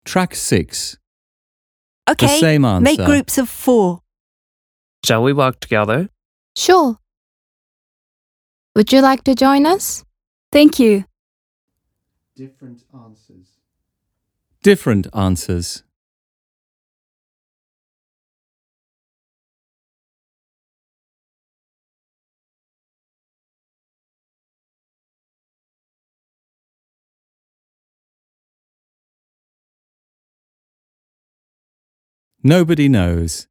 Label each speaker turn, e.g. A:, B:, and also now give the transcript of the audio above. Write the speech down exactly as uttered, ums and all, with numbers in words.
A: Track six.
B: Okay,
A: The same answer.
B: make groups of four.
C: Shall we work together?
D: Sure. Would you like to join us?
E: Thank you.
A: Different answers. Different answers. Nobody knows.